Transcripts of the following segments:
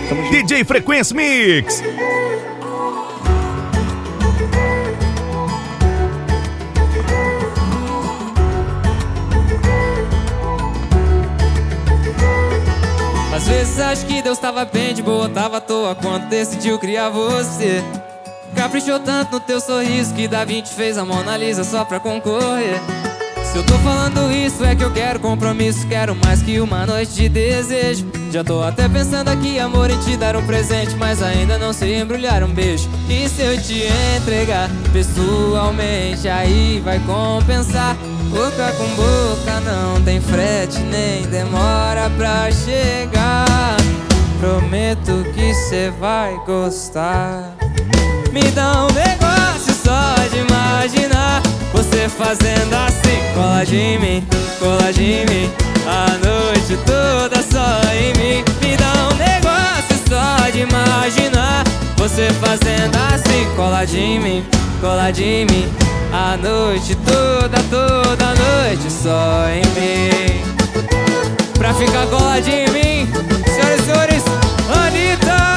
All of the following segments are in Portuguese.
DJ Frequência Mix. Às vezes acho que Deus tava bem de boa, tava à toa quando decidiu criar você. Caprichou tanto no teu sorriso que Da Vinci fez a Mona Lisa só pra concorrer. Se eu tô falando isso é que eu quero compromisso, quero mais que uma noite de desejo. Já tô até pensando aqui, amor, em te dar um presente, mas ainda não sei embrulhar um beijo. E se eu te entregar pessoalmente, aí vai compensar. Boca com boca não tem frete, nem demora pra chegar. Prometo que cê vai gostar. Me dá um negócio só de imaginar você fazendo assim. Cola de mim, a noite toda só em mim. Me dá um negócio só de imaginar você fazendo assim. Cola de mim, a noite toda noite só em mim. Pra ficar coladinho em mim, senhoras e senhores, Anitta!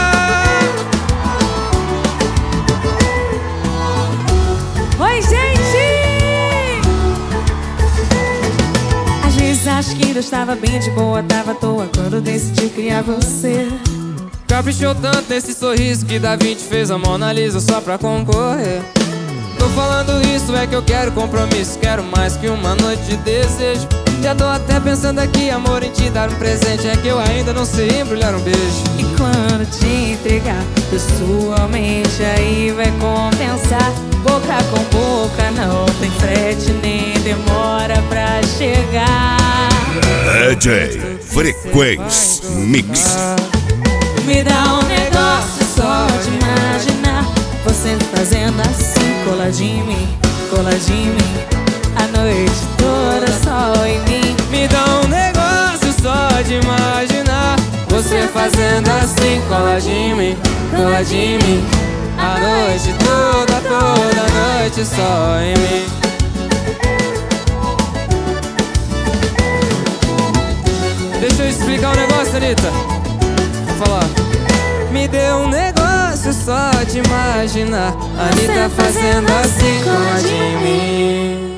Oi, gente! Às vezes acho que Deus tava bem de boa, tava à toa quando decidiu criar você. Caprichou tanto nesse sorriso que Da Vinci fez a Mona Lisa só pra concorrer. Tô falando isso é que eu quero compromisso, quero mais que uma noite de desejo. Já tô até pensando aqui, amor, em te dar um presente, é que eu ainda não sei embrulhar um beijo. E quando te entregar pessoalmente, aí vai compensar. Boca com boca não tem frete, nem demora pra chegar. DJ Frequência Mix. Me dá um negócio só de imaginar você fazendo assim. Coladinho em mim, a noite toda só em mim. Me dá um negócio só de imaginar você fazendo assim. Coladinho em mim, a noite toda noite só em mim. Deixa eu explicar um negócio, Anitta. Vou falar. Me deu um negócio só de imaginar Anitta fazendo assim, coladinho em mim.